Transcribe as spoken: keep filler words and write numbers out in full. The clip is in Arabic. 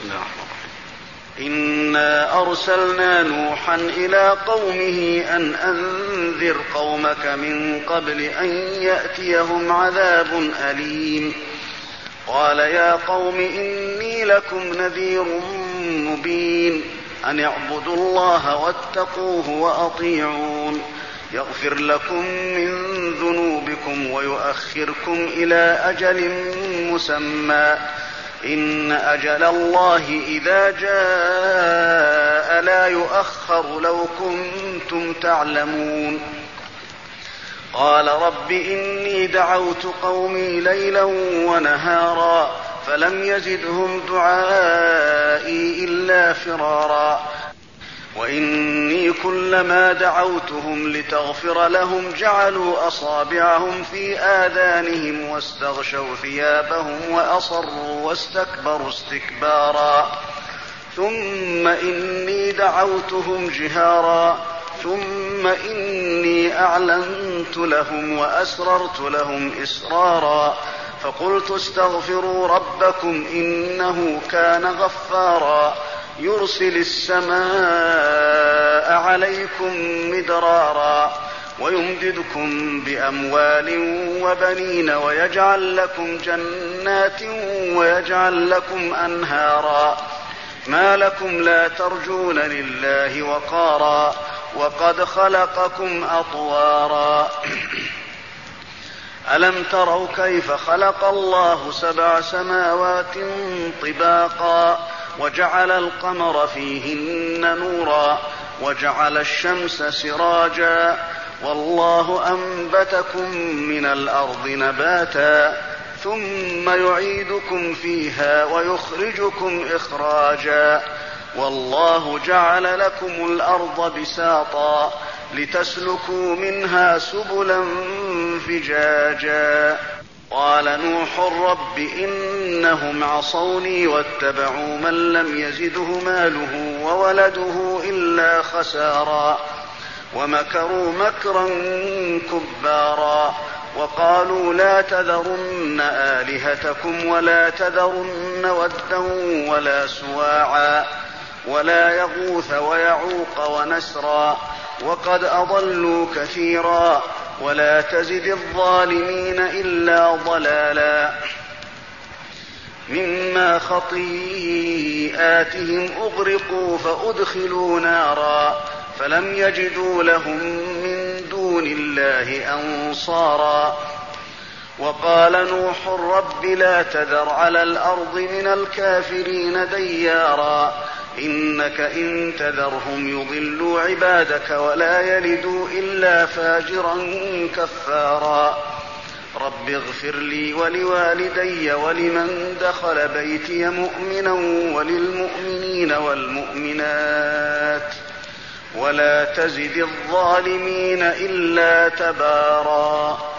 الله الرحمن الرحيم. إنا أرسلنا نوحا إلى قومه أن أنذر قومك من قبل أن يأتيهم عذاب أليم. قال يا قوم إني لكم نذير مبين أن اعبدوا الله واتقوه وأطيعون يغفر لكم من ذنوبكم ويؤخركم إلى أجل مسمى إن أجل الله إذا جاء لا يؤخر لو كنتم تعلمون. قال رب إني دعوت قومي ليلا ونهارا فلم يزدهم دعائي إلا فرارا وإني كلما دعوتهم لتغفر لهم جعلوا أصابعهم في آذانهم واستغشوا ثيابهم وأصروا واستكبروا استكبارا ثم إني دعوتهم جهارا ثم إني أعلنت لهم وأسررت لهم إسرارا فقلت استغفروا ربكم إنه كان غفارا يرسل السماء عليكم مدرارا ويمددكم بأموال وبنين ويجعل لكم جنات ويجعل لكم أنهارا ما لكم لا ترجون لله وقارا وقد خلقكم أطوارا ألم تروا كيف خلق الله سبع سماوات طباقا وجعل القمر فيهن نورا وجعل الشمس سراجا والله أنبتكم من الأرض نباتا ثم يعيدكم فيها ويخرجكم إخراجا والله جعل لكم الأرض بساطا لتسلكوا منها سبلا فجاجا. قال نوح رب إنهم عصوني واتبعوا من لم يزده ماله وولده إلا خسارا ومكروا مكرا كبارا وقالوا لا تذرن آلهتكم ولا تذرن ودا ولا سواعا ولا يغوث ويعوق ونسرا وقد أضلوا كثيرا ولا تزد الظالمين إلا ضلالا. مما خطيئاتهم أغرقوا فأدخلوا نارا فلم يجدوا لهم من دون الله أنصارا. وقال نوح رب لا تذر على الأرض من الكافرين ديارا إنك إن تذرهم يضلوا عبادك ولا يلدوا إلا فاجرا كفارا. رب اغفر لي ولوالدي ولمن دخل بيتي مؤمنا وللمؤمنين والمؤمنات ولا تزد الظالمين إلا تبارا.